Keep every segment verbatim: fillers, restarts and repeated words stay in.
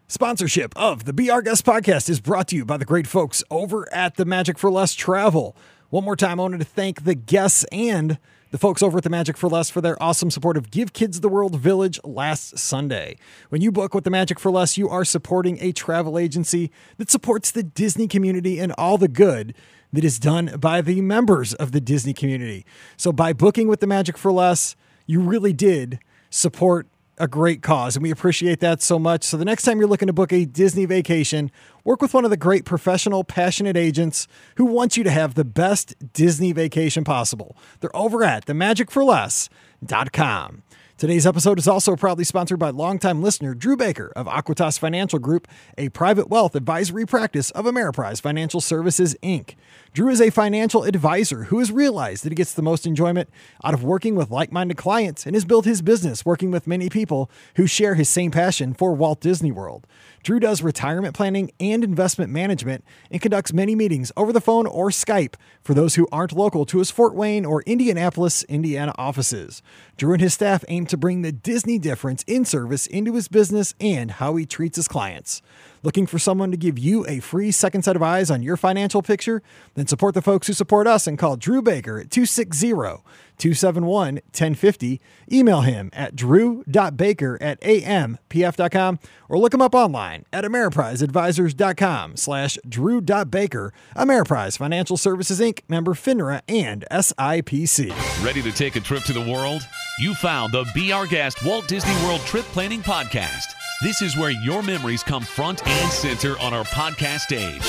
Sponsorship of the Be Our Guest podcast is brought to you by the great folks over at the Magic for Less Travel. One more time, I wanted to thank the guests and the folks over at the Magic for Less for their awesome support of Give Kids the World Village last Sunday. When you book with the Magic for Less, you are supporting a travel agency that supports the Disney community and all the good that is done by the members of the Disney community. So by booking with the Magic for Less, you really did support a great cause, and we appreciate that so much. So the next time you're looking to book a Disney vacation, work with one of the great professional, passionate agents who want you to have the best Disney vacation possible. They're over at the magic for less dot com. Today's episode is also proudly sponsored by longtime listener Drew Baker of Aquitas Financial Group, a private wealth advisory practice of Ameriprise Financial Services, Incorporated. Drew is a financial advisor who has realized that he gets the most enjoyment out of working with like-minded clients and has built his business working with many people who share his same passion for Walt Disney World. Drew does retirement planning and investment management and conducts many meetings over the phone or Skype for those who aren't local to his Fort Wayne or Indianapolis, Indiana offices. Drew and his staff aim to bring the Disney difference in service into his business and how he treats his clients. Looking for someone to give you a free second set of eyes on your financial picture? Then support the folks who support us and call Drew Baker at two six zero, two seven one, one zero five zero. Email him at drew dot baker at a m p f dot com or look him up online at ameripriseadvisors.com slash drew.baker. Ameriprise Financial Services, Incorporated, member FINRA and S I P C. Ready to take a trip to the world? You found the Be Our Guest Walt Disney World Trip Planning Podcast. This is where your memories come front and center on our podcast stage.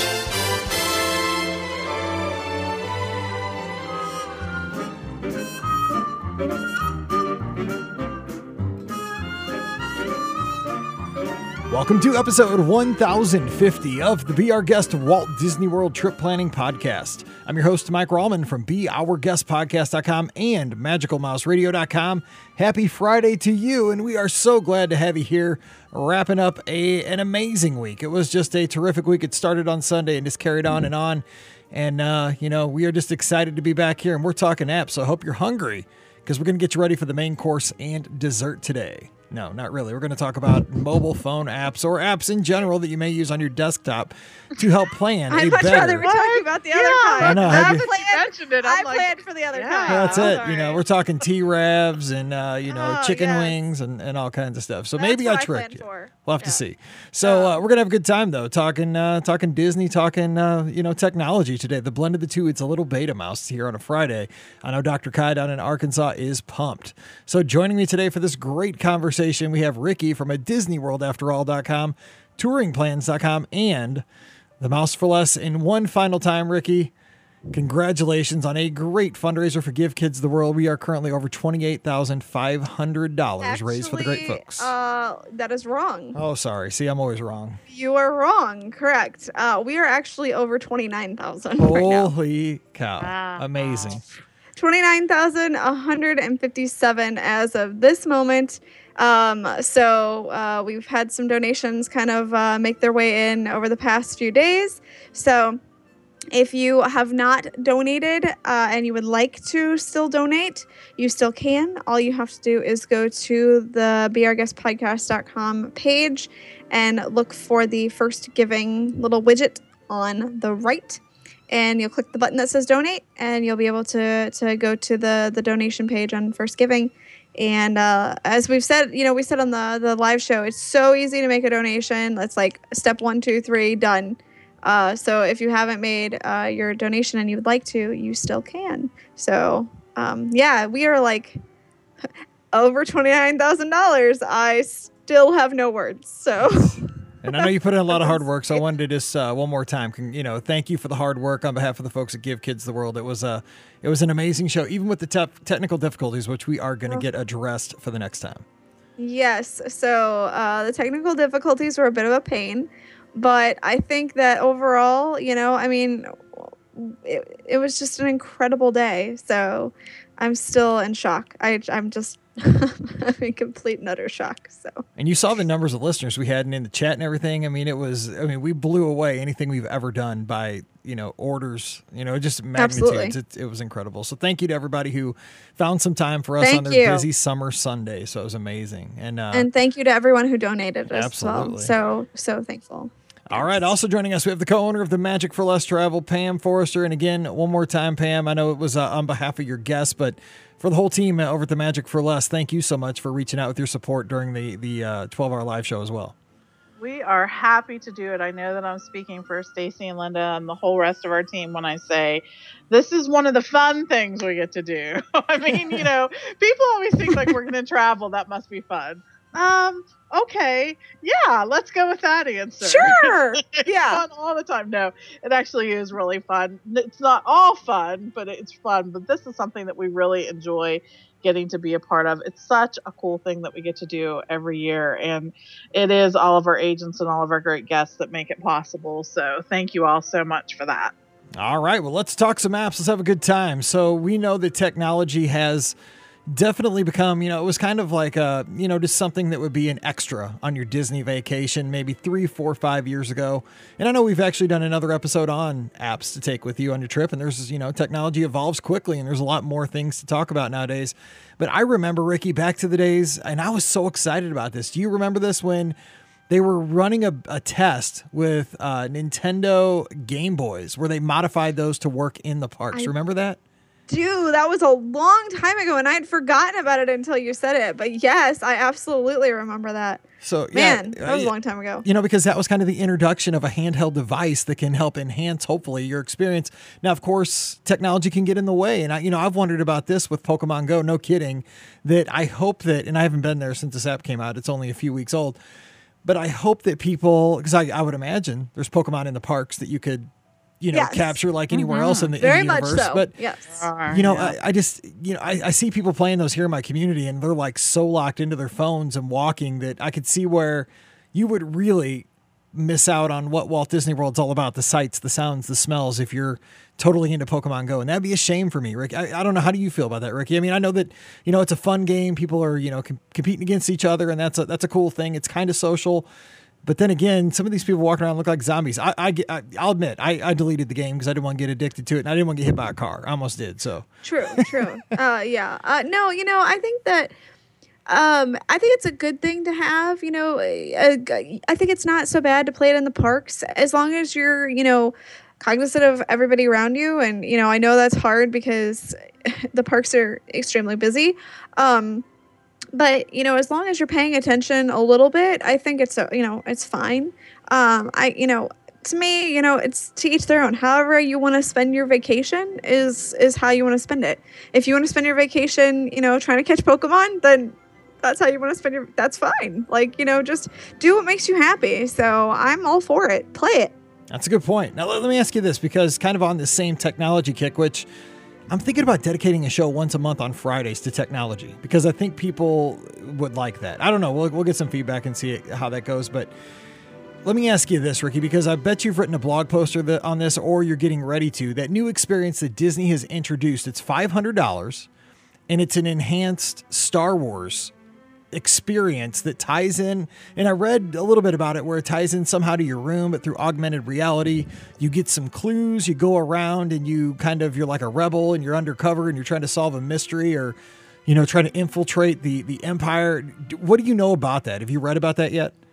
Welcome to episode one thousand fifty of the Be Our Guest Walt Disney World Trip Planning Podcast. I'm your host, Mike Rallman from be our guest podcast dot com and magical mouse radio dot com. Happy Friday to you, and we are so glad to have you here wrapping up a an amazing week. It was just a terrific week. It started on Sunday and just carried on and on. And, uh, you know, we are just excited to be back here, and we're talking apps, so I hope you're hungry because we're going to get you ready for the main course and dessert today. No, not really. We're going to talk about mobile phone apps or apps in general that you may use on your desktop to help plan I'd a much better. rather we talking about the Yeah, other kind. I know. I, Have you- planned, mentioned it. I I'm like, planned for the other yeah. kind. That's I'm it. sorry. You know, we're talking T-Ravs and, uh, you know, Oh, chicken yes. wings and, and all kinds of stuff. So That's maybe what I I tricked planned you. for. We'll have to Yeah. see. So uh, we're going to have a good time, though, talking uh, talking Disney, talking, uh, you know, technology today. The blend of the two, it's a little beta mouse here on a Friday. I know Doctor Kai down in Arkansas is pumped. So joining me today for this great conversation, we have Ricky from a Disney World After All dot com, touring plans dot com, and the Mouse for Less. And one final time, Ricky, congratulations on a great fundraiser for Give Kids the World. We are currently over twenty-eight thousand five hundred dollars raised for the great Actually, folks. Uh, that is wrong. Oh, sorry. See, I'm always wrong. You are wrong. Correct. Uh, we are actually over twenty-nine thousand right now. Holy cow. Wow. Amazing. twenty-nine thousand one hundred fifty-seven as of this moment. Um, so uh, we've had some donations kind of uh, make their way in over the past few days. So if you have not donated uh, and you would like to still donate, you still can. All you have to do is go to the be our guest podcast dot com page and look for the first giving little widget on the right. And you'll click the button that says donate, and you'll be able to to go to the, the donation page on First Giving. And uh, as we've said, you know, we said on the, the live show, it's so easy to make a donation. It's like step one, two, three, done. Uh, so if you haven't made uh, your donation and you would like to, you still can. So, um, yeah, we are like over twenty-nine thousand dollars. I still have no words. So... And I know you put in a lot of hard work, so I wanted to just uh, one more time, can, you know, thank you for the hard work on behalf of the folks at Give Kids the World. It was a, it was an amazing show, even with the te- technical difficulties, which we are going to get addressed for the next time. Yes. So uh, the technical difficulties were a bit of a pain, but I think that overall, you know, I mean, it, it was just an incredible day. So I'm still in shock. I, I'm just I'm in complete and utter shock. So, and you saw the numbers of listeners we had and in the chat and everything. I mean, it was, I mean, we blew away anything we've ever done by, you know, orders, you know, just magnitudes. It, it was incredible. So thank you to everybody who found some time for us thank on their you. busy summer Sunday. So it was amazing. And, uh, and thank you to everyone who donated as absolutely. well. So, so thankful. All right. Also joining us, we have the co-owner of the Magic for Less Travel, Pam Forrester. And again, one more time, Pam, I know it was uh, on behalf of your guests, but for the whole team over at the Magic for Less, thank you so much for reaching out with your support during the the uh, twelve-hour live show as well. We are happy to do it. I know that I'm speaking for Stacy and Linda and the whole rest of our team when I say this is one of the fun things we get to do. I mean, you know, people always think like we're going to travel. That must be fun. Um, okay. Yeah, let's go with that answer. Sure. It's Yeah. fun all the time. No, it actually is really fun. It's not all fun, but it's fun. But this is something that we really enjoy getting to be a part of. It's such a cool thing that we get to do every year. And it is all of our agents and all of our great guests that make it possible. So thank you all so much for that. All right. Well, let's talk some apps. Let's have a good time. So we know that technology has definitely become, you know, it was kind of like, a, you know, just something that would be an extra on your Disney vacation maybe three, four, five years ago. And I know we've actually done another episode on apps to take with you on your trip. And there's, you know, technology evolves quickly and there's a lot more things to talk about nowadays. But I remember, Ricky, back to the days, and I was so excited about this. Do you remember this when they were running a, a test with uh, Nintendo Game Boys where they modified those to work in the parks? I- Remember that? Dude, that was a long time ago, and I had forgotten about it until you said it. But yes, I absolutely remember that. So Man, yeah, that was uh, a long time ago. You know, because that was kind of the introduction of a handheld device that can help enhance, hopefully, your experience. Now, of course, technology can get in the way. And, I, you know, I've wondered about this with Pokemon Go, no kidding, that I hope that, and I haven't been there since this app came out. It's only a few weeks old. But I hope that people, because I, I would imagine there's Pokemon in the parks that you could, you know, Yes. capture like anywhere Mhm. else in the, in Very the much universe. so. But, Yes. you know, Yeah. I, I just, you know, I, I see people playing those here in my community and they're like so locked into their phones and walking that I could see where you would really miss out on what Walt Disney World's all about, the sights, the sounds, the smells, if you're totally into Pokemon Go. And that'd be a shame for me, Rick. I, I don't know. How do you feel about that, Ricky? I mean, I know that, you know, it's a fun game. People are, you know, com- competing against each other and that's a, that's a cool thing. It's kind of social. But then again, some of these people walking around look like zombies. I, I, I I'll admit, I, I deleted the game because I didn't want to get addicted to it, and I didn't want to get hit by a car. I almost did. So True, true. uh, yeah. Uh, no, you know, I think that um, I think it's a good thing to have. You know, uh, I think it's not so bad to play it in the parks as long as you're, you know, cognizant of everybody around you. And you know, I know that's hard because the parks are extremely busy. Um, But, you know, as long as you're paying attention a little bit, I think it's, you know, it's fine. Um, I, you know, to me, you know, it's to each their own. However you want to spend your vacation is, is how you want to spend it. If you want to spend your vacation, you know, trying to catch Pokemon, then that's how you want to spend your, that's fine. Like, you know, just do what makes you happy. So I'm all for it. Play it. that's a good point. Now, let, let me ask you this, because kind of on this same technology kick, which I'm thinking about dedicating a show once a month on Fridays to technology, because I think people would like that. I don't know. We'll, we'll get some feedback and see how that goes. But let me ask you this, Ricky, because I bet you've written a blog post on this, or you're getting ready to. That new experience that Disney has introduced, it's five hundred dollars, and it's an enhanced Star Wars experience that ties in, and I read a little bit about it, where it ties in somehow to your room, but through augmented reality. You get some clues, you go around and you kind of, you're like a rebel and you're undercover and you're trying to solve a mystery, or, you know, trying to infiltrate the, the Empire. What do you know about that? Have you read about that yet?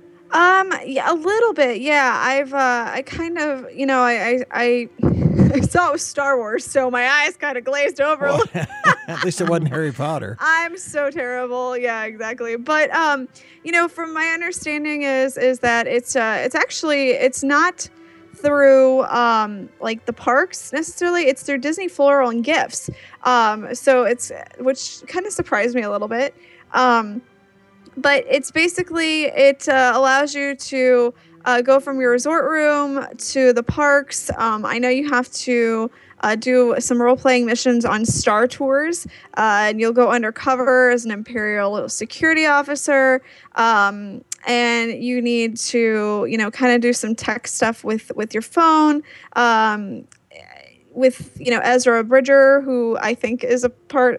Um, yeah, a little bit. Yeah. I've, uh, I kind of, you know, I, I, I, I saw it was Star Wars, so my eyes kind of glazed over a Well, little. at least it wasn't Harry Potter. I'm so terrible. Yeah, exactly. But um, you know, from my understanding is is that it's uh it's actually it's not through um like the parks necessarily. It's through Disney Floral and Gifts. Um, so it's, which kind of surprised me a little bit. Um, but it's basically it uh, allows you to uh, go from your resort room to the parks. Um, I know you have to Uh, do some role-playing missions on Star Tours, uh, and you'll go undercover as an Imperial security officer, um, and you need to, you know, kind of do some tech stuff with, with your phone, um, with, you know, Ezra Bridger, who I think is a part of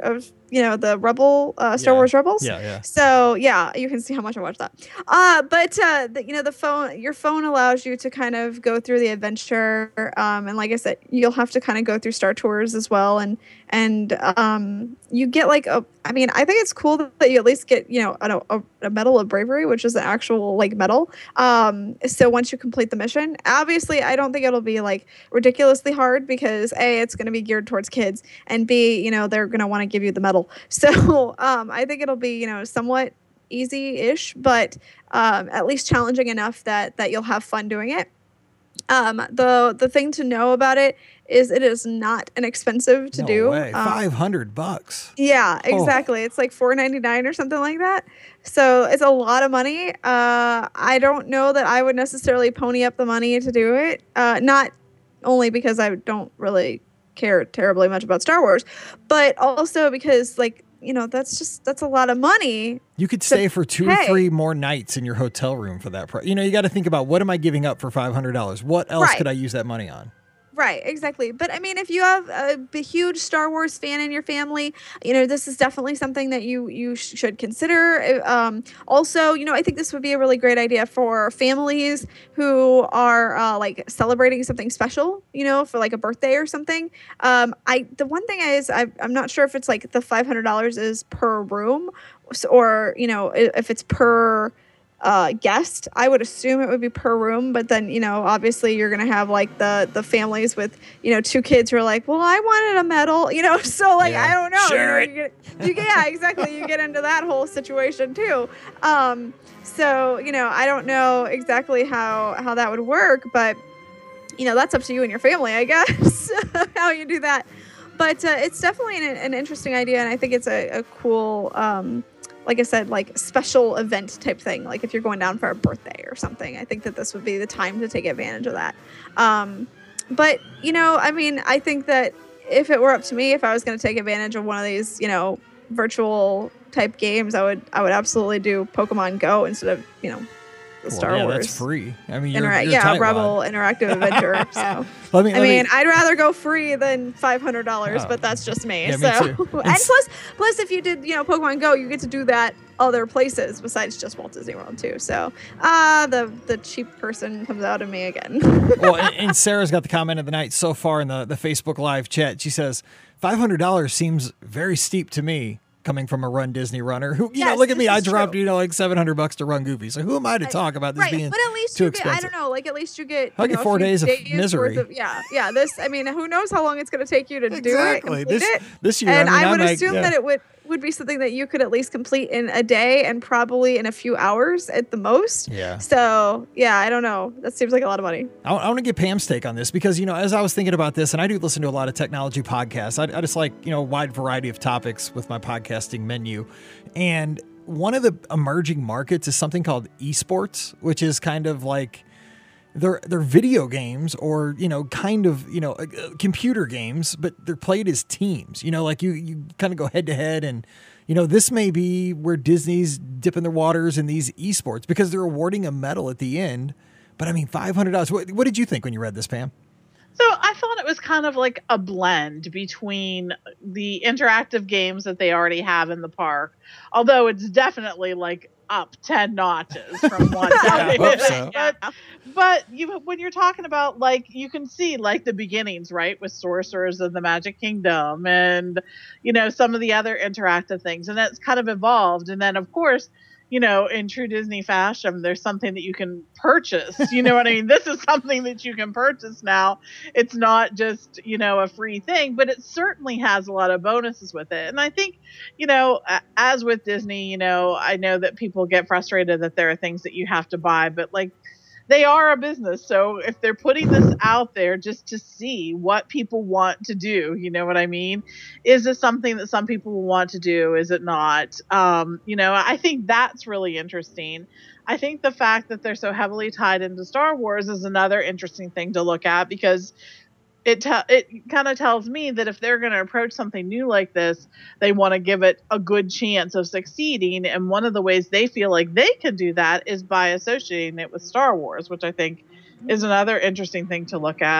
you know, the Rebel, uh, Star Yeah. Wars Rebels. Yeah, yeah. So yeah, you can see how much I watched that. Uh, but uh, the, you know, the phone, your phone allows you to kind of go through the adventure. Um, and like I said, you'll have to kind of go through Star Tours as well. And and um, you get like a, I mean, I think it's cool that you at least get, you know, a, a, a Medal of Bravery, which is an actual like medal. Um, so once you complete the mission, obviously, I don't think it'll be like ridiculously hard because A, it's going to be geared towards kids, and B, you know, they're going to want to give you the medal. So um, I think it'll be, you know, somewhat easy-ish, but um, at least challenging enough that that you'll have fun doing it. Um, the the thing to know about it is it is not inexpensive to no do. way. Um, five hundred bucks. yeah, Oh. exactly. It's like four ninety-nine or something like that. So it's a lot of money. Uh, I don't know that I would necessarily pony up the money to do it. Uh, not only because I don't really care terribly much about Star Wars, but also because, like, you know, that's just that's a lot of money. You could stay for two or pay. three more nights in your hotel room for that price. You know, you got to think about, what am I giving up for five hundred dollars? What else Right. could I use that money on? Right, exactly. But I mean, if you have a, b- huge Star Wars fan in your family, you know, this is definitely something that you you sh- should consider. Um, also, you know, I think this would be a really great idea for families who are uh, like celebrating something special, you know, for like a birthday or something. Um, I the one thing is I, I'm not sure if it's like the five hundred dollars is per room, s- or you know, i- if it's per uh guest. I would assume it would be per room, but then, you know, obviously you're gonna have like the the families with, you know, two kids who are like, well, I wanted a medal, you know, so like Yeah. I don't know, Share you, know, you get, you get yeah, exactly, you get into that whole situation too. Um so, you know, I don't know exactly how how that would work, but you know, that's up to you and your family, I guess, how you do that. But uh, it's definitely an, an interesting idea, and I think it's a, a cool um like I said, like special event type thing. Like if you're going down for a birthday or something, I think that this would be the time to take advantage of that. Um, but, you know, I mean, I think that if it were up to me, if I was going to take advantage of one of these, you know, virtual type games, I would, I would absolutely do Pokemon Go instead of, you know, the Well, Star yeah, Wars. that's free. I mean, you're, Intera- you're yeah, tightwad. Rebel Interactive Adventure. So. Let me, I let mean, me, I'd rather go free than five hundred dollars, Oh. but that's just me. Yeah, me so, too. and And s- plus, plus, if you did, you know, Pokemon Go, you get to do that other places besides just Walt Disney World too. So, ah, uh, the the cheap person comes out of me again. well, and, and Sarah's got the comment of the night so far in the, the Facebook Live chat. She says, five hundred dollars seems very steep to me, coming from a Run Disney runner who, you know, Yes, look at me. this I is dropped, true. you know, like seven hundred bucks to Run Goofy. So who am I to talk about this right, being but at least too you get, I expensive? don't know, like at least you get, I'll you get know, a four few days of worth misery. Of, yeah, yeah. This, I mean, who knows how long it's going to take you to do it, Exactly. complete This- it. this year, and I mean, I would I'm like, assume yeah. that it would would be something that you could at least complete in a day and probably in a few hours at the most. Yeah. So yeah, I don't know. That seems like a lot of money. I, I want to get Pam's take on this because, you know, as I was thinking about this, and I do listen to a lot of technology podcasts, I, I just like, you know, a wide variety of topics with my podcasting menu. And one of the emerging markets is something called esports, which is kind of like they're, they're video games or, you know, kind of, you know, uh, computer games, but they're played as teams, you know, like you, you kind of go head to head. And, you know, this may be where Disney's dipping their waters in these esports because they're awarding a medal at the end. But I mean, five hundred dollars. What, what did you think when you read this, Pam? So I thought it was kind of like a blend between the interactive games that they already have in the park, although it's definitely like up ten notches from one. I hope so. But, but you, when you're talking about like, you can see like the beginnings, right, with Sorcerers of the Magic Kingdom and, you know, some of the other interactive things, and that's kind of evolved. And then of course, you know, in true Disney fashion, there's something that you can purchase. You know what I mean? This is something that you can purchase now. It's not just, you know, a free thing, but it certainly has a lot of bonuses with it. And I think, you know, as with Disney, you know, I know that people get frustrated that there are things that you have to buy, but like, they are a business. So if they're putting this out there just to see what people want to do, you know what I mean? Is this something that some people will want to do? Is it not? Um, you know, I think that's really interesting. I think the fact that they're so heavily tied into Star Wars is another interesting thing to look at because it te- it kind of tells me that if they're going to approach something new like this, they want to give it a good chance of succeeding. And one of the ways they feel like they can do that is by associating it with Star Wars, which I think is another interesting thing to look at.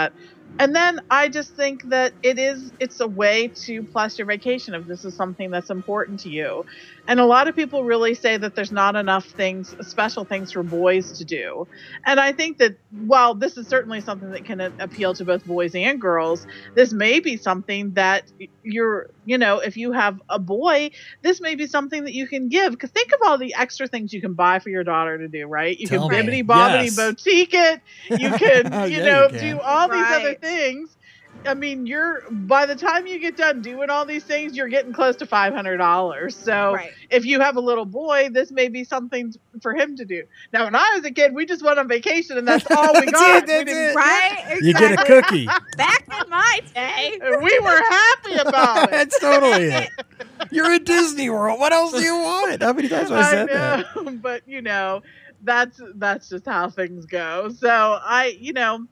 And then I just think that it is, it's a way to plus your vacation if this is something that's important to you. And a lot of people really say that there's not enough things, special things for boys to do. And I think that while this is certainly something that can appeal to both boys and girls, this may be something that you're, you know, if you have a boy, this may be something that you can give. Because think of all the extra things you can buy for your daughter to do, right? You Tell can me. bibbity bobbity Yes. boutique it. You can, you Yeah, know, you can. do all these Right. other things. I mean, you're by the time you get done doing all these things, you're getting close to five hundred dollars. So Right. if you have a little boy, this may be something for him to do. Now, when I was a kid, we just went on vacation and that's all we That's got. it, that's we didn't it. Right? You get a Exactly. cookie. Back in my day. and we were happy about it. That's totally it. You're in Disney World. What else do you want? How many times have I I said that? know, but you know, that's that's just how things go. So I, you know,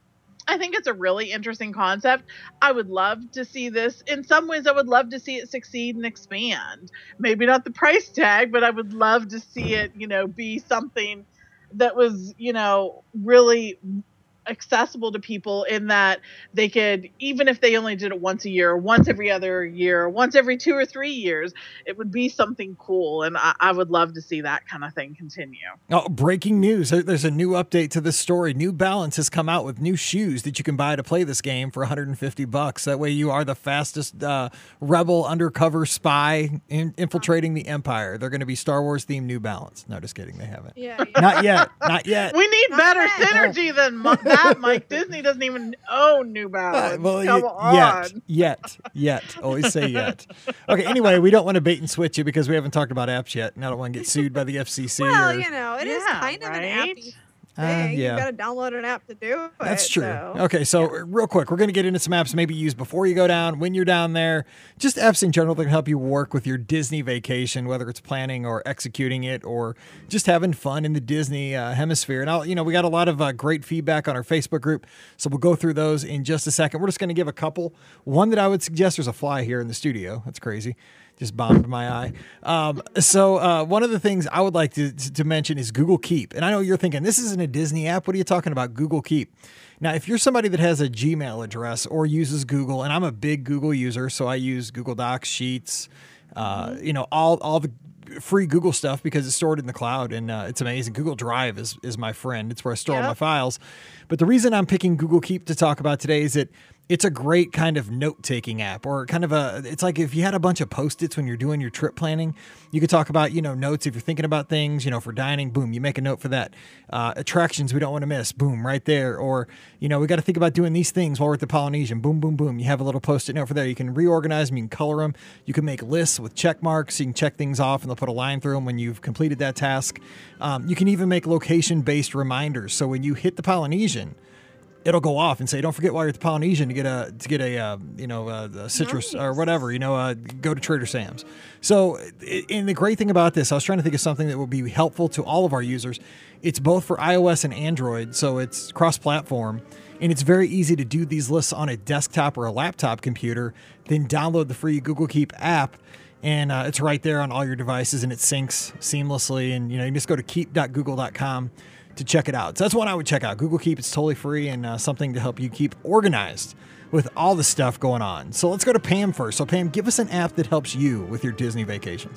I think it's a really interesting concept. I would love to see this. In some ways, I would love to see it succeed and expand. Maybe not the price tag, but I would love to see it, you know, be something that was, you know, really accessible to people in that they could, even if they only did it once a year, once every other year, once every two or three years, it would be something cool. And I, I would love to see that kind of thing continue. Oh, breaking news. There- There's a new update to this story. New Balance has come out with new shoes that you can buy to play this game for one hundred fifty bucks. That way you are the fastest uh, rebel undercover spy in, infiltrating the Empire. They're going to be Star Wars themed New Balance. No, just kidding. They haven't. Yeah. yeah. Not yet. Not yet. We need Not better bad. synergy than mo- that, Mike. Disney doesn't even own New Uh, Balance. well, Come y- on. yet, yet, yet. Always say yet. Okay. Anyway, we don't want to bait and switch you because we haven't talked about apps yet, and I don't want to get sued by the F C C. Well, or, you know, it is Yeah, kind of an right? appy Uh, thing. yeah. You got to download an app to do it. That's true. so- Okay, so real quick, we're going to get into some apps maybe use before you go down, when you're down there, just apps in general that can help you work with your Disney vacation, whether it's planning or executing it or just having fun in the Disney uh, hemisphere. And I'll, you know, we got a lot of uh, great feedback on our Facebook group, so we'll go through those in just a second. We're just going to give a couple. One that I would suggest, there's a fly here in the studio. That's crazy. Just bombed my eye. Um, so uh, one of the things I would like to, to mention is Google Keep. And I know you're thinking, this isn't a Disney app. What are you talking about? Google Keep. Now, if you're somebody that has a Gmail address or uses Google, and I'm a big Google user, so I use Google Docs, Sheets, uh, you know, all all the free Google stuff because it's stored in the cloud and uh, it's amazing. Google Drive is is my friend. It's where I store all my Yep. files. But the reason I'm picking Google Keep to talk about today is that it's a great kind of note-taking app, or kind of a, it's like if you had a bunch of Post-its when you're doing your trip planning, you could talk about, you know, notes if you're thinking about things, you know, for dining, boom, you make a note for that. Uh, attractions we don't want to miss, boom, right there. Or, you know, we got to think about doing these things while we're at the Polynesian, boom, boom, boom. You have a little Post-it note for there. You can reorganize them, you can color them. You can make lists with check marks. You can check things off and they'll put a line through them when you've completed that task. Um, you can even make location-based reminders. So when you hit the Polynesian, it'll go off and say, "Don't forget while you're at the Polynesian to get a to get a uh, you know a, a citrus or Nice. whatever. You know, uh, go to Trader Sam's." So, i- and the great thing about this, I was trying to think of something that would be helpful to all of our users. It's both for iOS and Android, so it's cross-platform, and it's very easy to do these lists on a desktop or a laptop computer. Then download the free Google Keep app. And uh, it's right there on all your devices, and it syncs seamlessly. And you know, you just go to keep dot google dot com to check it out. So that's one I would check out. Google Keep. It's totally free and uh, something to help you keep organized with all the stuff going on. So let's go to Pam first. So Pam, give us an app that helps you with your Disney vacations.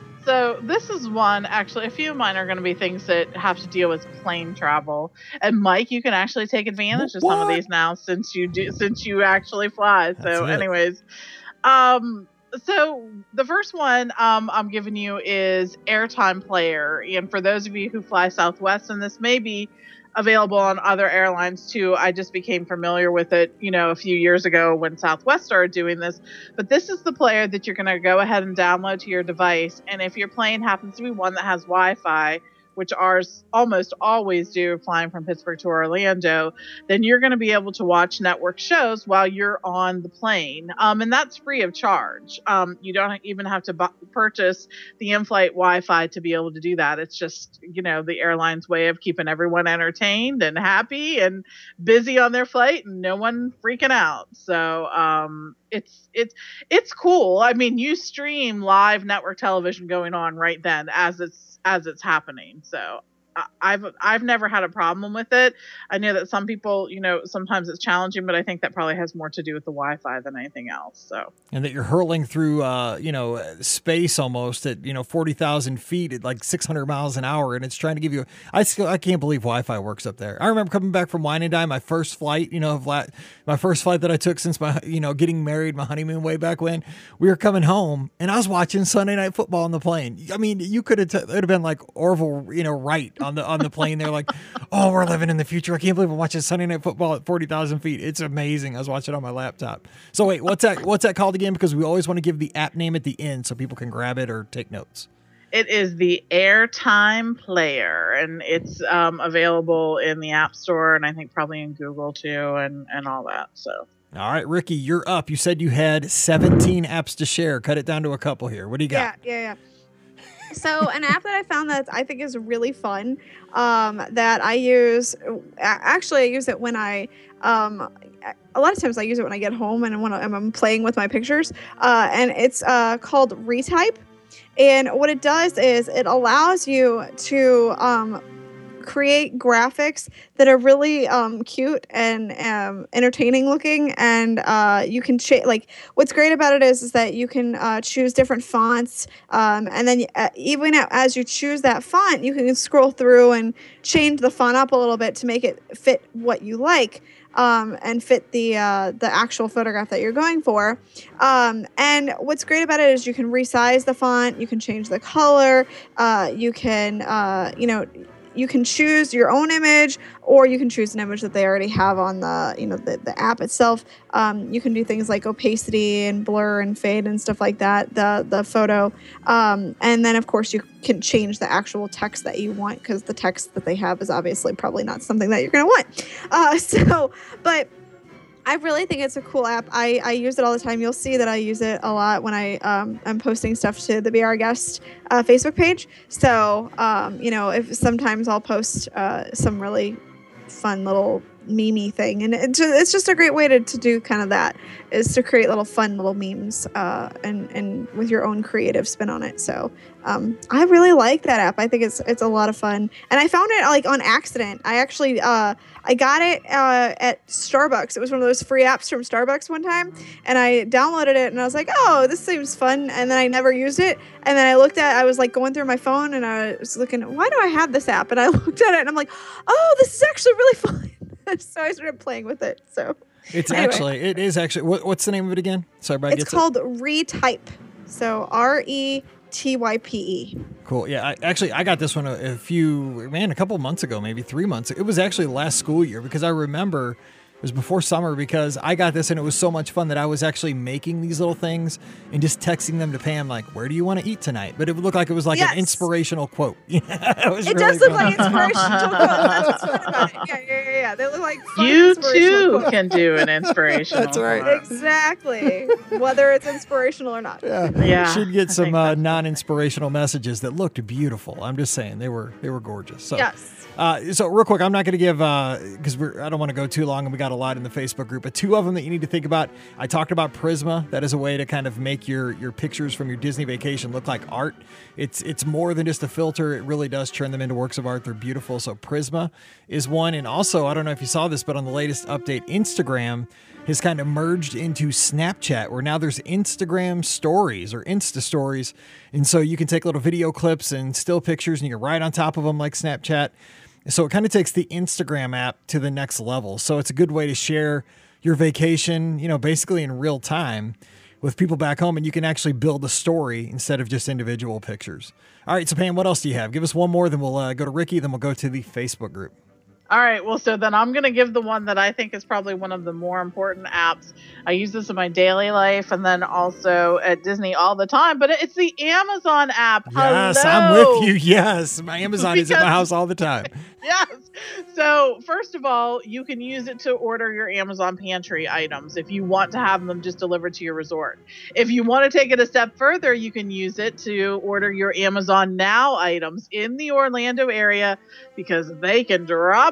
So this is one, actually, a few of mine are going to be things that have to deal with plane travel. And Mike, you can actually take advantage of some of What? these now since you do, since you actually fly. That's So it. anyways, um, so the first one um, I'm giving you is Airtime Player. And for those of you who fly Southwest, and this may be available on other airlines too, I just became familiar with it, you know, a few years ago when Southwest started doing this. But this is the player that you're going to go ahead and download to your device. And if your plane happens to be one that has Wi-Fi, which ours almost always do, flying from Pittsburgh to Orlando, then you're going to be able to watch network shows while you're on the plane. Um, and that's free of charge. Um, you don't even have to bu- purchase the in-flight Wi-Fi to be able to do that. It's just, you know, the airline's way of keeping everyone entertained and happy and busy on their flight and no one freaking out. So um, it's it's it's cool. I mean, you stream live network television going on right then as it's as it's happening. So I've I've never had a problem with it. I know that some people, you know, sometimes it's challenging, but I think that probably has more to do with the Wi-Fi than anything else. So, and that you're hurling through, uh, you know, space almost at you know forty thousand feet at like six hundred miles an hour, and it's trying to give you. I still I can't believe Wi-Fi works up there. I remember coming back from Wine and Dine, my first flight, you know, of la- my first flight that I took since my you know getting married, my honeymoon way back when. We were coming home, and I was watching Sunday Night Football on the plane. I mean, you could have t- it would have been like Orville, you know, Wright on the on the plane. They're like, oh, we're living in the future. I can't believe I'm watching Sunday Night Football at forty thousand feet. It's amazing. I was watching it on my laptop. So wait, what's that? What's that called again? Because we always want to give the app name at the end so people can grab it or take notes. It is the Airtime Player, and it's um, available in the App Store, and I think probably in Google too, and, and all that. So. All right, Ricky, you're up. You said you had seventeen apps to share. Cut it down to a couple here. What do you got? Yeah, yeah, yeah. So an app that I found that I think is really fun, um, that I use, actually I use it when I, um, a lot of times I use it when I get home and when I'm playing with my pictures, uh, and it's uh, called Retype. And what it does is it allows you to um, create graphics that are really um, cute and um, entertaining looking, and uh, you can cha- like what's great about it is is that you can uh, choose different fonts, um, and then uh, even as you choose that font, you can scroll through and change the font up a little bit to make it fit what you like. Um, and fit the uh, the actual photograph that you're going for. Um, and what's great about it is you can resize the font, you can change the color, uh, you can uh, you know you can choose your own image, or you can choose an image that they already have on the you know the, the app itself. Um, you can do things like opacity and blur and fade and stuff like that. The the photo, um, and then of course you can change the actual text that you want, because the text that they have is obviously probably not something that you're going to want. Uh, so, but I really think it's a cool app. I, I use it all the time. You'll see that I use it a lot when I um, I'm posting stuff to the Be Our Guest uh, Facebook page. So, um, you know, if sometimes I'll post uh, some really fun little meme-y thing, and it, it's just a great way to, to do kind of that, is to create little fun little memes uh, and and with your own creative spin on it. So um, I really like that app. I think it's it's a lot of fun, and I found it like on accident. I actually uh, I got it uh, at Starbucks. It was one of those free apps from Starbucks one time, and I downloaded it, and I was like, oh, this seems fun, and then I never used it, and then I looked at I was like going through my phone, and I was looking, why do I have this app? And I looked at it, and I'm like, oh, this is actually really fun. So I started playing with it. So it's anyway. actually, it is actually, what, what's the name of it again? Sorry, Brad. It's called it. Retype. So R E T Y P E. Cool. Yeah. I, actually, I got this one a, a few, man, a couple months ago, maybe three months. It was actually last school year, because I remember it was before summer, because I got this and it was so much fun that I was actually making these little things and just texting them to Pam, like, where do you want to eat tonight? But it would look like it was like yes. an inspirational quote. it was it really does look fun. like inspirational quotes. That's what's fun about it. Yeah, yeah, yeah, yeah. They look like fun You too quotes. can do an inspirational. That's right. quote. Exactly. Whether it's inspirational or not. Yeah. Yeah, Should get I some think uh, that's- non-inspirational messages that looked beautiful. I'm just saying they were they were gorgeous. So, Yes. uh, so real quick, I'm not going to give because we're I don't want to go too long, and we got a lot in the Facebook group. But two of them that you need to think about. I talked about Prisma. That is a way to kind of make your your pictures from your Disney vacation look like art. It's it's more than just a filter. It really does turn them into works of art. They're beautiful. So Prisma is one. And also, I don't know if you saw this, but on the latest update, Instagram has kind of merged into Snapchat, where now there's Instagram stories or Insta stories. And so you can take little video clips and still pictures, and you can write on top of them like Snapchat. So it kind of takes the Instagram app to the next level. So it's a good way to share your vacation, you know, basically in real time with people back home, and you can actually build a story instead of just individual pictures. All right, so Pam, what else do you have? Give us one more, then we'll uh, go to Ricky, then we'll go to the Facebook group. All right. Well, so then I'm going to give the one that I think is probably one of the more important apps. I use this in my daily life and then also at Disney all the time, but it's the Amazon app. Yes, Hello. I'm with you. Yes, my Amazon is at my Because- house all the time. Yes. So first of all, you can use it to order your Amazon pantry items if you want to have them just delivered to your resort. If you want to take it a step further, you can use it to order your Amazon Now items in the Orlando area, because they can drop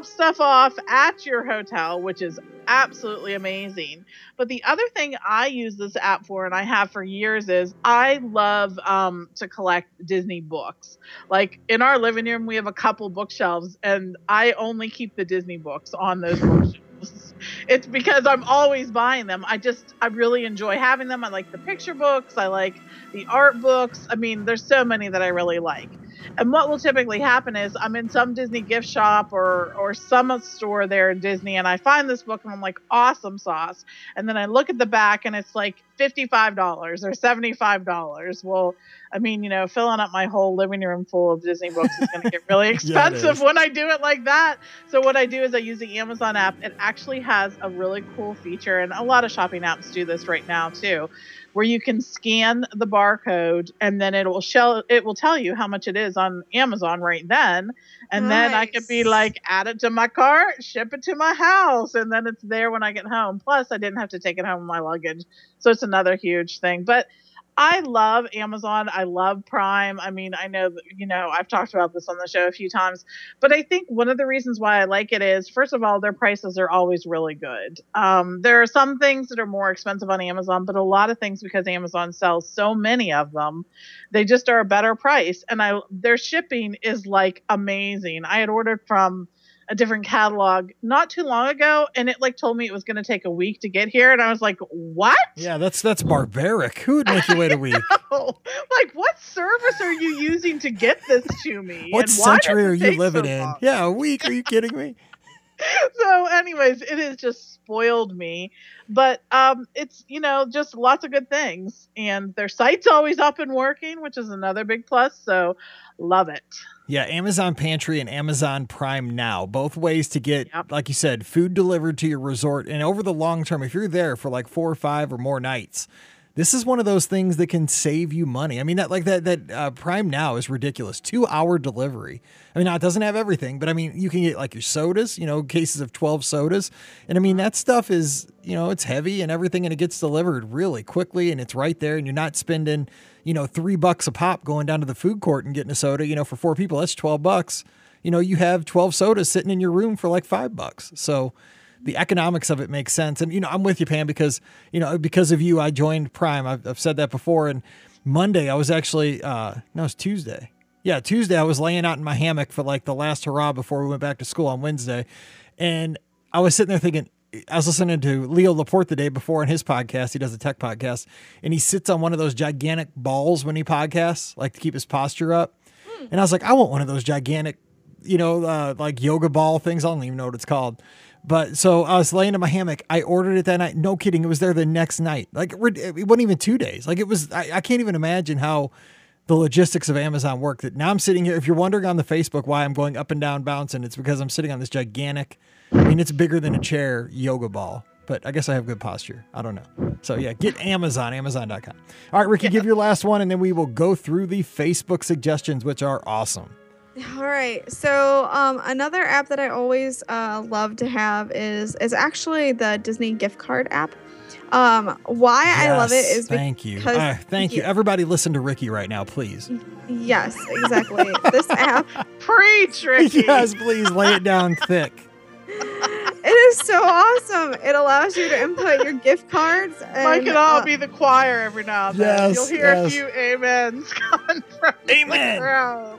drop stuff off at your hotel, which is absolutely amazing. But the other thing I use this app for, and I have for years, is I love um, to collect Disney books. Like in our living room, we have a couple bookshelves, and I only keep the Disney books on those bookshelves. It's because I'm always buying them. I just, I really enjoy having them. I like the picture books. I like the art books. I mean, there's so many that I really like. And what will typically happen is I'm in some Disney gift shop or or some store there in Disney, and I find this book and I'm like, awesome sauce. And then I look at the back and it's like fifty-five dollars or seventy-five dollars. Well, I mean, you know, filling up my whole living room full of Disney books is going to get really expensive yeah, when I do it like that. So what I do is I use the Amazon app. It actually has a really cool feature, and a lot of shopping apps do this right now too, where you can scan the barcode and then it will show, it will tell you how much it is on Amazon right then. And nice. Then I could be like, add it to my cart, ship it to my house. And then it's there when I get home. Plus I didn't have to take it home with my luggage. So it's another huge thing. But I love Amazon. I love Prime. I mean, I know that, you know, I've talked about this on the show a few times, but I think one of the reasons why I like it is, first of all, their prices are always really good. Um, there are some things that are more expensive on Amazon, but a lot of things, because Amazon sells so many of them, they just are a better price. And I, their shipping is like amazing. I had ordered from a different catalog not too long ago, and it like told me it was going to take a week to get here, and I was like, what? Yeah, that's that's barbaric. Who would make you wait a week? Like, what service are you using to get this to me? What century are you living so in? Long? Yeah, a week. Are you kidding me? So anyways, it has just spoiled me, but um it's, you know, just lots of good things, and their site's always up and working, which is another big plus. So love it. Yeah, Amazon Pantry and Amazon Prime Now, both ways to get, yep. like you said, food delivered to your resort. And over the long term, if you're there for like four or five or more nights, this is one of those things that can save you money. I mean, that like that that uh, Prime Now is ridiculous. Two hour delivery. I mean, now it doesn't have everything, but I mean, you can get like your sodas, you know, cases of twelve sodas. And I mean, that stuff is, you know, it's heavy and everything, and it gets delivered really quickly, and it's right there, and you're not spending, you know, three bucks a pop going down to the food court and getting a soda. You know, for four people, that's twelve bucks. You know, you have twelve sodas sitting in your room for like five bucks. So the economics of it makes sense. And, you know, I'm with you, Pam, because, you know, because of you, I joined Prime. I've, I've said that before. And Monday, I was actually, uh, no, it's Tuesday. Yeah, Tuesday, I was laying out in my hammock for like the last hurrah before we went back to school on Wednesday. And I was sitting there thinking, I was listening to Leo Laporte the day before on his podcast. He does a tech podcast, and he sits on one of those gigantic balls when he podcasts, like to keep his posture up. Mm. And I was like, I want one of those gigantic, you know, uh, like yoga ball things. I don't even know what it's called. But so I was laying in my hammock. I ordered it that night. No kidding. It was there the next night. Like it wasn't even two days. Like it was, I, I can't even imagine how the logistics of Amazon work. That now I'm sitting here. If you're wondering on the Facebook why I'm going up and down bouncing, it's because I'm sitting on this gigantic, I mean, it's bigger than a chair yoga ball, but I guess I have good posture. I don't know. So yeah, get Amazon, amazon dot com. All right, Ricky, yeah. Give your last one, and then we will go through the Facebook suggestions, which are awesome. All right. So um, another app that I always uh, love to have is is actually the Disney gift card app. Um, why yes, I love it is thank you. Uh, thank you. Everybody listen to Ricky right now, please. Yes, exactly. This app. Preach, Ricky. Yes, please lay it down thick. It is so awesome. It allows you to input your gift cards. And, Mike and I'll uh, be the choir every now and then. Yes, You'll hear yes. a few amens coming from Amen. the crowd.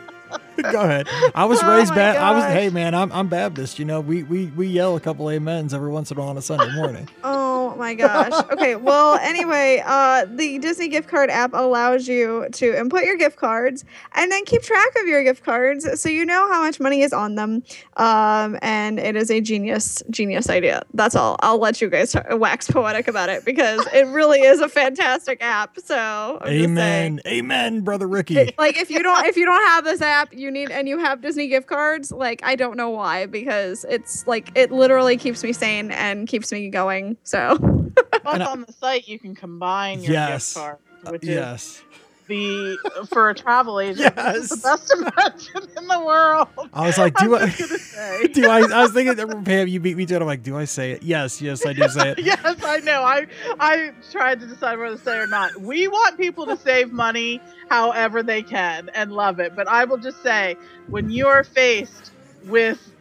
Go ahead. I was Oh raised my Baptist. I was, gosh. hey man, I'm I'm Baptist. You know, we we we yell a couple amens every once in a while on a Sunday morning. Oh my gosh. Okay. Well, anyway, uh, the Disney gift card app allows you to input your gift cards and then keep track of your gift cards so you know how much money is on them. Um, and it is a genius, genius idea. That's all. I'll let you guys t- wax poetic about it because it really is a fantastic app. So I'm Amen. just saying, Amen, brother Ricky. like if you don't if you don't have this app, you need and you have Disney gift cards, like I don't know why, because it's like it literally keeps me sane and keeps me going. So Plus, on the site, you can combine your Yes. gift card, which yes. is the for a travel agent. Yes. This is the best invention in the world. I was like, do I'm I? just gonna say. Do I? I was thinking, Pam, you beat me to it. I'm like, do I say it? Yes, yes, I do say it. Yes, I know. I I tried to decide whether to say it or not. We want people to save money however they can and love it. But I will just say, when you are faced with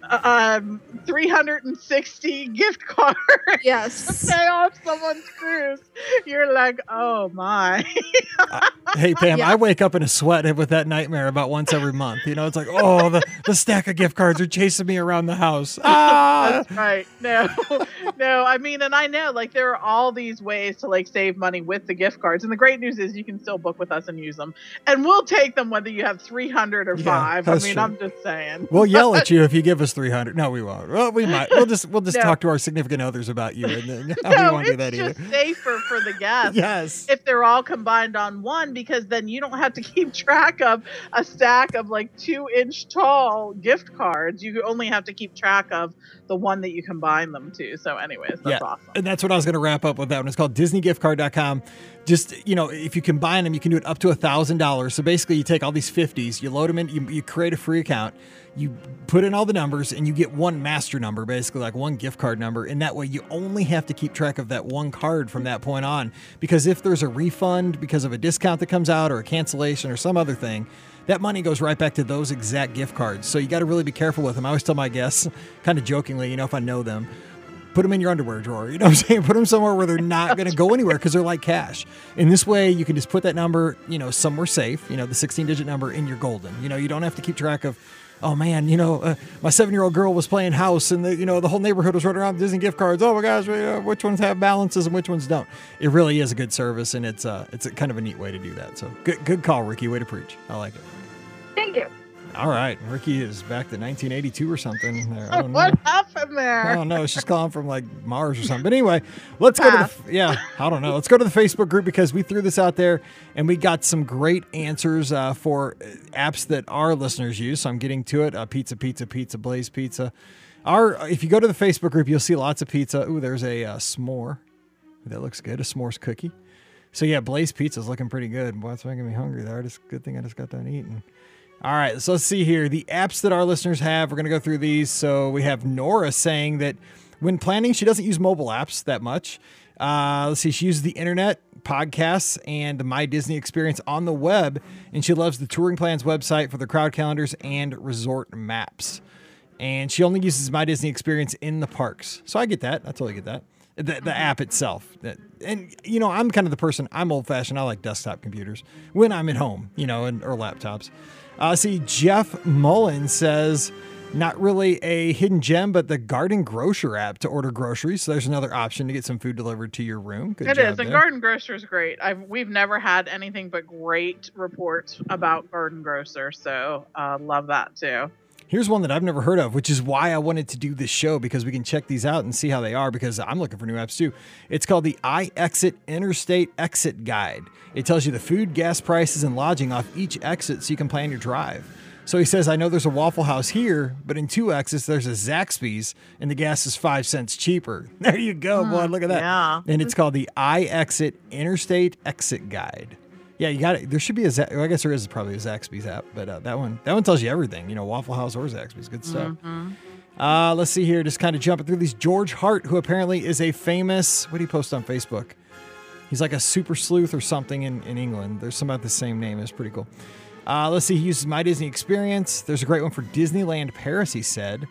um, three hundred sixty gift cards Yes. to pay off someone's cruise. You're like, oh my. Uh, hey, Pam, Yeah. I wake up in a sweat with that nightmare about once every month. You know, it's like, oh, the, the stack of gift cards are chasing me around the house. Ah! That's right. No, no. I mean, and I know, like, there are all these ways to like save money with the gift cards. And the great news is you can still book with us and use them, and we'll take them whether you have three hundred or Yeah, five. I that's mean, true. I'm just saying. We'll yell at you if you give us three hundred. No, we won't. Well, we might. We'll just we'll just No. talk to our significant others about you, and then we No, won't it's do that either. just safer for the guests. Yes. If they're all combined on one, because then you don't have to keep track of a stack of like two inch tall gift cards. You only have to keep track of the one that you combine them to. So anyways, that's Yeah. awesome. And that's what I was going to wrap up with that one. It's called Disney Gift Card dot com. Just, you know, if you combine them, you can do it up to one thousand dollars. So basically, you take all these fifties, you load them in, you, you create a free account, you put in all the numbers, and you get one master number, basically like one gift card number. And that way, you only have to keep track of that one card from that point on. Because if there's a refund because of a discount that comes out or a cancellation or some other thing, that money goes right back to those exact gift cards. So you got to really be careful with them. I always tell my guests, kind of jokingly, you know, if I know them, put them in your underwear drawer. You know what I'm saying? Put them somewhere where they're not going to go anywhere because they're like cash. In this way, you can just put that number, you know, somewhere safe, you know, the sixteen digit number, in your golden. You know, you don't have to keep track of, oh man, you know, uh, my seven-year-old girl was playing house and the, you know, the whole neighborhood was running around with Disney gift cards. Oh my gosh, uh, which ones have balances and which ones don't? It really is a good service, and it's uh, it's a kind of a neat way to do that. So good, good call, Ricky. Way to preach. I like it. Thank you. All right, Ricky is back to nineteen eighty-two or something. There, I don't know. What happened there? I don't know. She's calling from like Mars or something. But anyway, let's go to the, yeah, I don't know. Let's go to the Facebook group because we threw this out there and we got some great answers uh, for apps that our listeners use. So I'm getting to it. Uh, pizza, pizza, pizza, Blaze Pizza. Our, if you go to the Facebook group, you'll see lots of pizza. Ooh, there's a uh, s'more. That looks good. A s'mores cookie. So yeah, Blaze Pizza is looking pretty good. Boy, it's making me hungry there. Just good thing I just got done eating. All right, so let's see here. The apps that our listeners have, we're going to go through these. So we have Nora saying that when planning, she doesn't use mobile apps that much. Uh, let's see, she uses the internet, podcasts, and the My Disney experience on the web, and she loves the Touring Plans website for the crowd calendars and resort maps. And she only uses My Disney experience in the parks. So I get that. I totally get that. The, the app itself. And, you know, I'm kind of the person, I'm old-fashioned. I like desktop computers when I'm at home, you know, and or laptops. Uh, see, Jeff Mullen says, not really a hidden gem, but the Garden Grocer app to order groceries. So there's another option to get some food delivered to your room. Good It job is, and there. Garden Grocer is great. I've we've never had anything but great reports about Garden Grocer, so uh, love that too. Here's one that I've never heard of, which is why I wanted to do this show, because we can check these out and see how they are, because I'm looking for new apps too. It's called the iExit Interstate Exit Guide. It tells you the food, gas prices, and lodging off each exit so you can plan your drive. So he says, I know there's a Waffle House here, but in two exits, there's a Zaxby's, and the gas is five cents cheaper. There you go, boy. Look at that. yeah. And it's called the iExit Interstate Exit Guide. Yeah, you got it. There should be a, Z- I guess there is probably a Zaxby's app, but uh, that one, that one tells you everything. You know, Waffle House or Zaxby's, good stuff. Mm-hmm. Uh, let's see here, just kind of jumping through these. George Hart, who apparently is a famous, what do you post on Facebook? He's like a super sleuth or something in, in England. There's some about the same name. It's pretty cool. Uh, let's see, he uses My Disney Experience. There's a great one for Disneyland Paris, he said.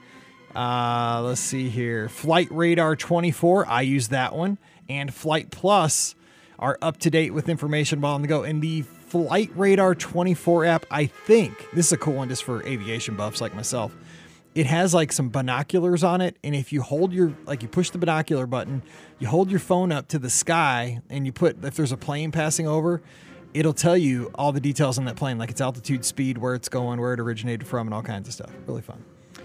Uh, let's see here. Flight Radar twenty-four, I use that one. And Flight Plus are up to date with information while on the go. And the Flight Radar twenty-four app, I think, this is a cool one just for aviation buffs like myself. It has like some binoculars on it. And if you hold your, like you push the binocular button, you hold your phone up to the sky and you put, if there's a plane passing over, it'll tell you all the details on that plane, like its altitude, speed, where it's going, where it originated from, and all kinds of stuff. Really fun.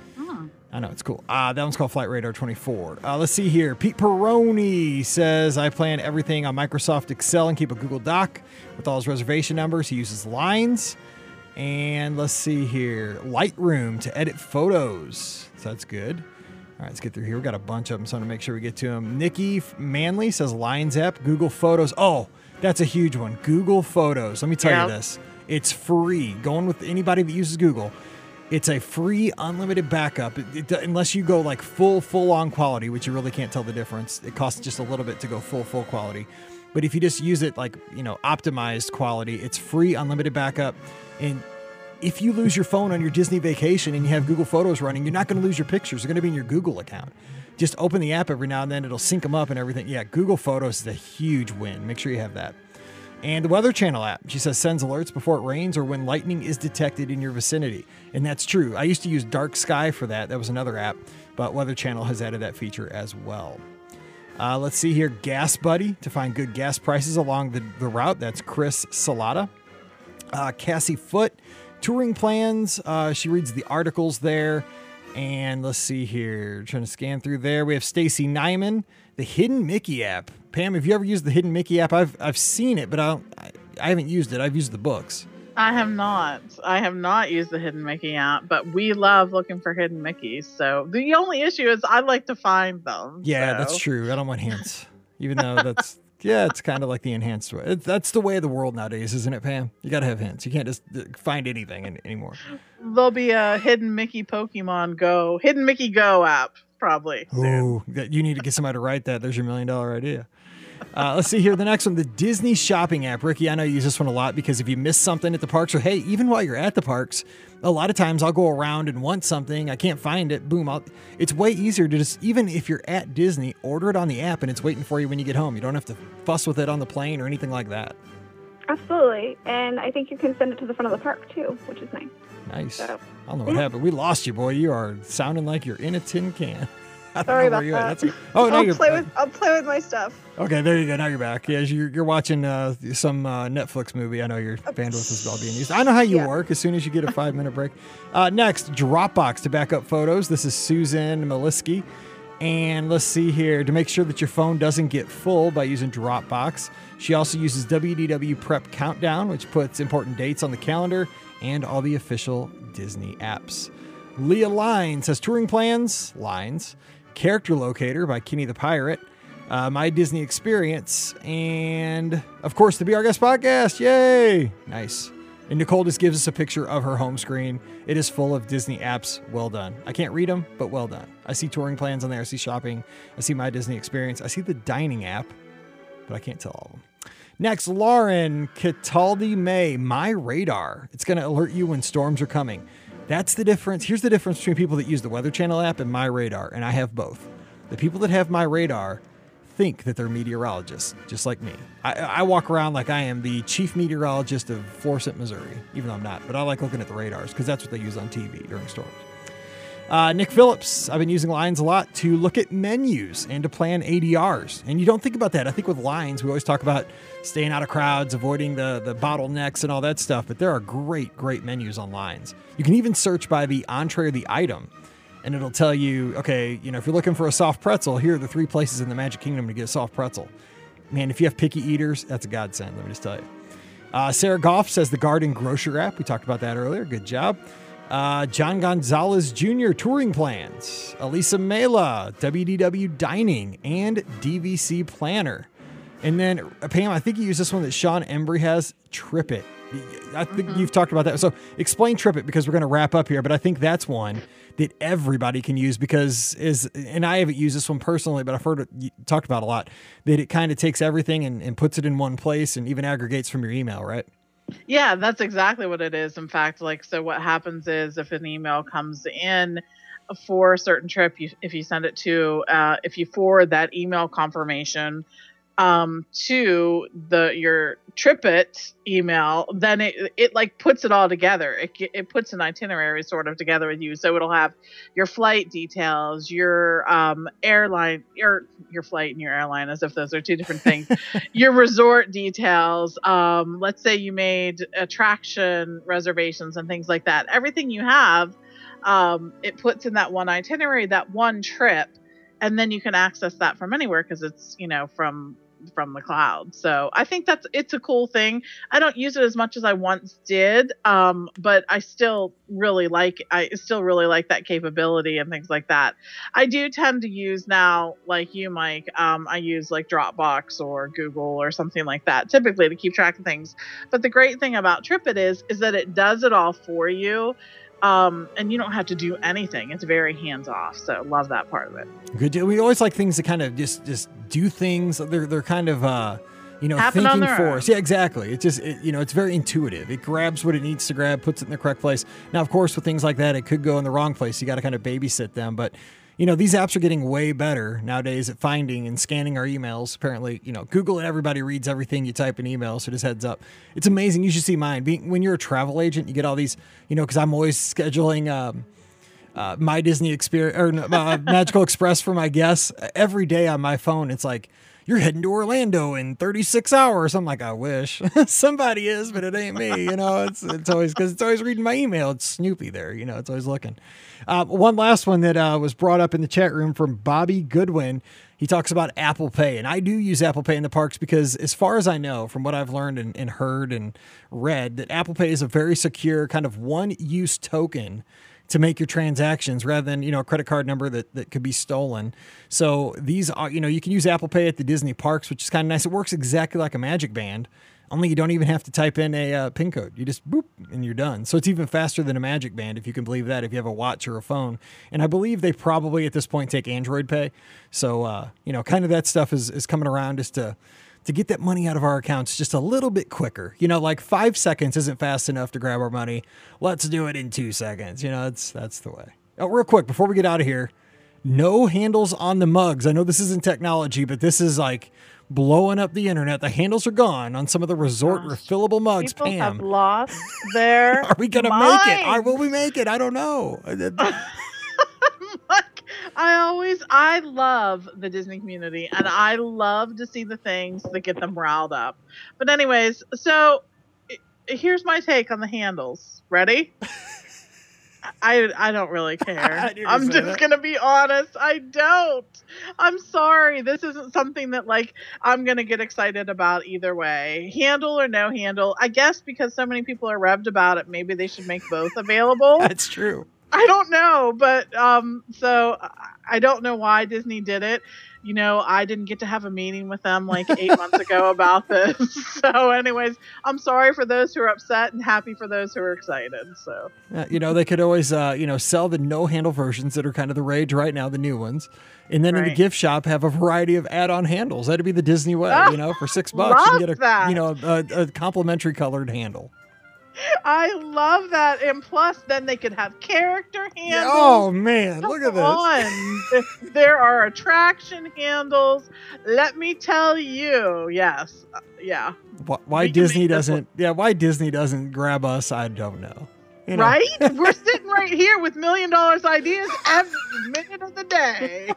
I know, it's cool. Uh, that one's called Flight Radar twenty-four. Uh, let's see here. Pete Peroni says, I plan everything on Microsoft Excel and keep a Google Doc with all his reservation numbers. He uses Lines. And let's see here. Lightroom to edit photos. So that's good. All right, let's get through here. We got a bunch of them, so I'm going to make sure we get to them. Nikki Manley says Lines app, Google Photos. Oh, that's a huge one. Google Photos. Let me tell Yeah. you this. It's free. Going with anybody that uses Google. It's a free, unlimited backup. It, it, unless you go like full, full-on quality, which you really can't tell the difference. It costs just a little bit to go full, full quality. But if you just use it like, you know, optimized quality, it's free, unlimited backup. And if you lose your phone on your Disney vacation and you have Google Photos running, you're not going to lose your pictures. They're going to be in your Google account. Just open the app every now and then. It'll sync them up and everything. Yeah, Google Photos is a huge win. Make sure you have that. And the Weather Channel app, she says, sends alerts before it rains or when lightning is detected in your vicinity. And that's true. I used to use Dark Sky for that. That was another app, but Weather Channel has added that feature as well. Uh, let's see here. Gas Buddy to find good gas prices along the, the route. That's Chris Salata. Uh, Cassie Foote, touring plans. Uh, she reads the articles there. And let's see here. Trying to scan through there. We have Stacy Nyman, the Hidden Mickey app. Pam, have you ever used the Hidden Mickey app? I've I've seen it, but I don't, I, I haven't used it. I've used the books. I have not. I have not used the Hidden Mickey app, but we love looking for Hidden Mickeys. So the only issue is I like to find them. Yeah, so. that's true. I don't want hints, even though that's yeah, it's kind of like the enhanced way. It, that's the way of the world nowadays, isn't it, Pam? You got to have hints. You can't just find anything in, anymore. There'll be a Hidden Mickey Pokemon Go, Hidden Mickey Go app probably. Ooh, that you need to get somebody to write that. There's your million dollar idea. Uh, let's see here. The next one, the Disney shopping app. Ricky, I know you use this one a lot because if you miss something at the parks, or hey, even while you're at the parks, a lot of times I'll go around and want something. I can't find it. Boom. I'll, it's way easier to just, even if you're at Disney, order it on the app and it's waiting for you when you get home. You don't have to fuss with it on the plane or anything like that. Absolutely. And I think you can send it to the front of the park too, which is nice. Nice. So, I don't know what happened. We lost you, boy. You are sounding like you're in a tin can. I don't Sorry know about where you're at. that. That's, oh, now I'll you're play back. with I'll play with my stuff. Okay, there you go. Now you're back. Yeah, you're, you're watching uh, some uh, Netflix movie. I know your bandwidth is all being used. I know how you Yeah. work as soon as you get a five minute break. Uh, next, Dropbox to back up photos. This is Susan Maliski. And let's see here, to make sure that your phone doesn't get full by using Dropbox. She also uses W D W Prep Countdown, which puts important dates on the calendar and all the official Disney apps. Leah Lines has touring plans, Lines, Character Locator by Kenny the Pirate, uh, My Disney Experience, and of course the Be Our Guest podcast. Yay! Nice. And Nicole just gives us a picture of her home screen. It is full of Disney apps. Well done. I can't read them, but well done. I see touring plans on there. I see shopping. I see My Disney Experience. I see the dining app, but I can't tell all of them. Next, Lauren Cataldi May, My Radar. It's going to alert you when storms are coming. That's the difference. Here's the difference between people that use the Weather Channel app and My Radar, and I have both. The people that have My Radar think that they're meteorologists, just like me. I, I walk around like I am the chief meteorologist of Florissant, Missouri, even though I'm not, but I like looking at the radars because that's what they use on T V during storms. Uh, Nick Phillips, I've been using Lines a lot to look at menus and to plan A D Rs. And you don't think about that. I think with Lines, we always talk about staying out of crowds, avoiding the, the bottlenecks and all that stuff. But there are great, great menus on Lines. You can even search by the entree or the item. And it'll tell you, okay, you know, if you're looking for a soft pretzel, here are the three places in the Magic Kingdom to get a soft pretzel. Man, if you have picky eaters, that's a godsend, let me just tell you. Uh, Sarah Goff says the Garden Grocer app. We talked about that earlier. Good job. Uh, John Gonzalez Junior touring plans. Elisa Mela, W D W Dining, and D V C Planner. And then, uh, Pam, I think you use this one that Sean Embry has, TripIt. I think mm-hmm. you've talked about that. So explain TripIt because we're going to wrap up here, but I think that's one that everybody can use because is, and I haven't used this one personally, but I've heard it talked about a lot, that it kind of takes everything and, and puts it in one place and even aggregates from your email, right? Yeah, that's exactly what it is. In fact, like, so what happens is if an email comes in for a certain trip, you, if you send it to, uh, if you forward that email confirmation um, to the your TripIt email, then it it like puts it all together. It it puts an itinerary sort of together with you. So it'll have your flight details, your um, airline, your your flight and your airline, as if those are two different things. Your resort details. Um, let's say you made attraction reservations and things like that. Everything you have, um, it puts in that one itinerary, that one trip, and then you can access that from anywhere because it's, you know, from from the cloud. So I think that's, it's a cool thing. I don't use it as much as I once did, um, but I still really like, I still really like that capability and things like that. I do tend to use now, like you, Mike, um, I use like Dropbox or Google or something like that, typically to keep track of things. But the great thing about TripIt is, is that it does it all for you. Um, and you don't have to do anything. It's very hands off. So love that part of it. Good deal. We always like things that kind of just, just do things. They're, they're kind of, uh, you know, Happen on thinking their for own. us. Yeah, exactly. It just, it, you know, it's very intuitive. It grabs what it needs to grab, puts it in the correct place. Now, of course, with things like that, it could go in the wrong place. You got to kind of babysit them. But, you know, these apps are getting way better nowadays at finding and scanning our emails. Apparently, you know, Google and everybody reads everything you type in email. So just heads up. It's amazing. You should see mine. Being, when you're a travel agent, you get all these, you know, because I'm always scheduling um, uh, my Disney experience or uh, Magical Express for my guests. Every day on my phone, it's like, you're heading to Orlando in thirty-six hours. I'm like, I wish somebody is, but it ain't me. You know, it's it's always because it's always reading my email. It's Snoopy there. You know, it's always looking. Uh, one last one that uh, was brought up in the chat room from Bobby Goodwin. He talks about Apple Pay, and I do use Apple Pay in the parks because, as far as I know, from what I've learned and, and heard and read, that Apple Pay is a very secure kind of one-use token to make your transactions rather than, you know, a credit card number that, that could be stolen. So these are, you know, you can use Apple Pay at the Disney parks, which is kind of nice. It works exactly like a Magic Band, only you don't even have to type in a uh, PIN code. You just boop and you're done. So it's even faster than a Magic Band, if you can believe that, if you have a watch or a phone. And I believe they probably at this point take Android Pay. So, uh, you know, kind of that stuff is, is coming around just to, to get that money out of our accounts just a little bit quicker. You know, like five seconds isn't fast enough to grab our money. Let's do it in two seconds. You know, that's, that's the way. Oh, real quick, before we get out of here, no handles on the mugs. I know this isn't technology, but this is like blowing up the internet. The handles are gone on some of the resort Gosh, refillable mugs. People Pam, have lost their are we going to make it? Or will we make it? I don't know. Like, I always, I love the Disney community, and I love to see the things that get them riled up. But anyways, so i- here's my take on the handles. Ready? I I don't really I care. knew you I'm were gonna say just that. gonna be honest. I don't. I'm sorry. This isn't something that like I'm gonna get excited about either way. Handle or no handle. I guess because so many people are revved about it, maybe they should make both available. That's true. I don't know, but um, so I- I don't know why Disney did it. You know, I didn't get to have a meeting with them like eight months ago about this. So, anyways, I'm sorry for those who are upset and happy for those who are excited. So, Uh, you know, they could always, uh, you know, sell the no handle versions that are kind of the rage right now, the new ones. And then in the Right. gift shop, have a variety of add-on handles. That'd be the Disney way, Ah, you know, for six bucks, you love can get a, that. you know, a, a complimentary colored handle. I love that. And plus, then they could have character handles. Oh man, look at Come this. on. There are attraction handles. Let me tell you. Yes. Uh, Yeah. Why, why We can Disney make this doesn't, yeah, why Disney doesn't grab us, I don't know. You know? Right? We're sitting right here with million dollars ideas every minute of the day.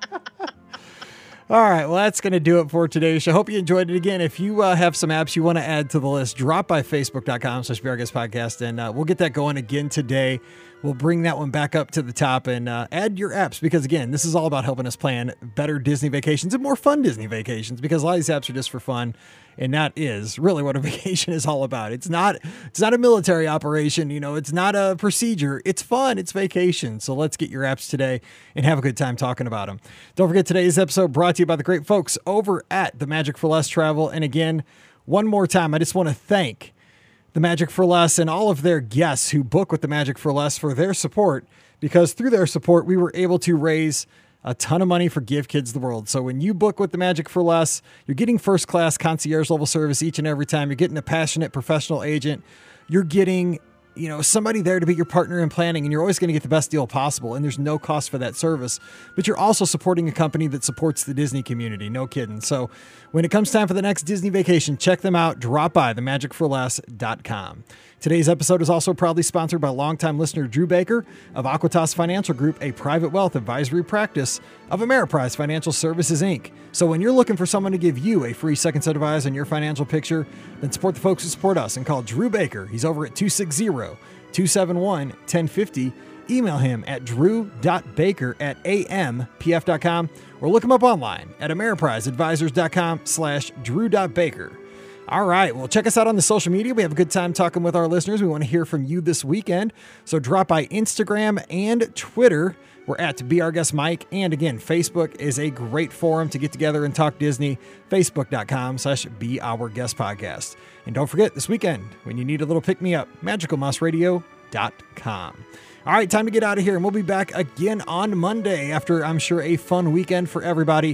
All right, well, that's going to do it for today's show. Hope you enjoyed it. Again, if you uh, have some apps you want to add to the list, drop by facebook.com slash BRGuest podcast, and uh, we'll get that going again today. We'll bring that one back up to the top and uh, add your apps because, again, this is all about helping us plan better Disney vacations and more fun Disney vacations because a lot of these apps are just for fun, and that is really what a vacation is all about. It's not it's not a military operation, you know, it's not a procedure. It's fun. It's vacation. So let's get your apps today and have a good time talking about them. Don't forget today's episode brought to you by the great folks over at the Magic for Less Travel. And again, one more time, I just want to thank the Magic for Less and all of their guests who book with the Magic for Less for their support, because through their support, we were able to raise a ton of money for Give Kids the World. So when you book with the Magic for Less, you're getting first class concierge level service each and every time. You're getting a passionate professional agent. You're getting, you know, somebody there to be your partner in planning, and you're always going to get the best deal possible. And there's no cost for that service, but you're also supporting a company that supports the Disney community. No kidding. So when it comes time for the next Disney vacation, check them out. Drop by the magic for less dot com. Today's episode is also proudly sponsored by longtime listener Drew Baker of Aquitas Financial Group, a private wealth advisory practice of Ameriprise Financial Services, Incorporated. So when you're looking for someone to give you a free second set of eyes on your financial picture, then support the folks who support us and call Drew Baker. He's over at two six zero, two seven one, one zero five zero. Email him at drew dot baker at a m p f dot com or look him up online at ameriprise advisors dot com slash drew dot baker. All right. Well, check us out on the social media. We have a good time talking with our listeners. We want to hear from you this weekend. So drop by Instagram and Twitter. We're at Be Our Guest Mike. And again, Facebook is a great forum to get together and talk Disney. Facebook.com slash Be Our Guest Podcast. And don't forget, this weekend, when you need a little pick-me-up, magical mouse radio dot com. All right, time to get out of here. And we'll be back again on Monday after, I'm sure, a fun weekend for everybody.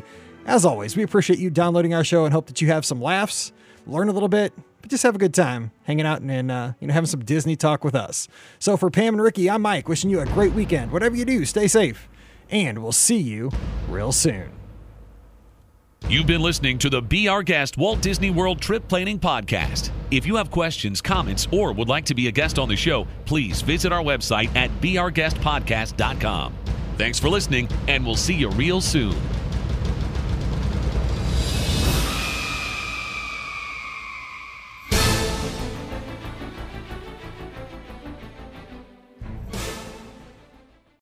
As always, we appreciate you downloading our show and hope that you have some laughs, learn a little bit, but just have a good time hanging out and, and uh, you know, having some Disney talk with us. So for Pam and Ricky, I'm Mike, wishing you a great weekend. Whatever you do, stay safe, and we'll see you real soon. You've been listening to the Be Our Guest Walt Disney World Trip Planning Podcast. If you have questions, comments, or would like to be a guest on the show, please visit our website at be our guest podcast dot com. Thanks for listening, and we'll see you real soon.